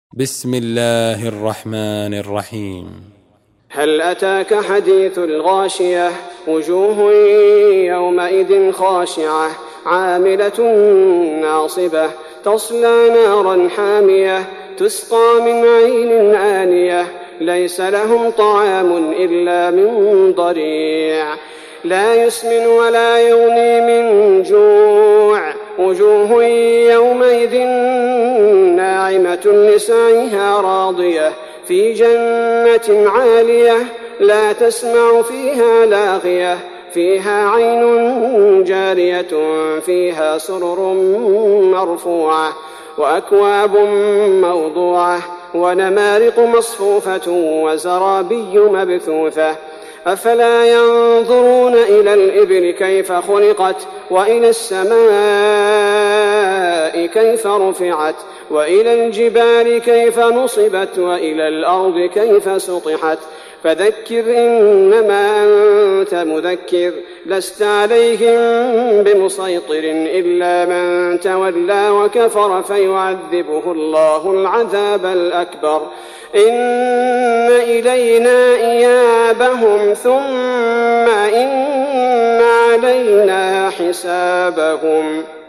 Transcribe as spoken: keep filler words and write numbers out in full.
بسم الله الرحمن الرحيم. هل أتاك حديث الغاشية؟ وجوه يومئذ خاشعة عاملة ناصبة تصلى نارا حامية تسقى من عين آنية ليس لهم طعام إلا من ضريع لا يسمن ولا يغني من جوع وجوه يومئذ ناعمة لسعيها راضية في جنة عالية لا تسمع فيها لاغية فيها عين جارية فيها سرر مرفوعة وأكواب موضوعة ونمارق مصفوفة وزرابي مبثوثة أفلا ينظرون إلى الإبل كيف خلقت وإلى السماء كيف رفعت وإلى الجبال كيف نصبت وإلى الأرض كيف سطحت فذكر إنما أنت مذكر لست عليهم بمسيطر إلا من تولى وكفر فيعذبه الله العذاب الأكبر إن إلينا إيابهم ثم إن علينا حسابهم.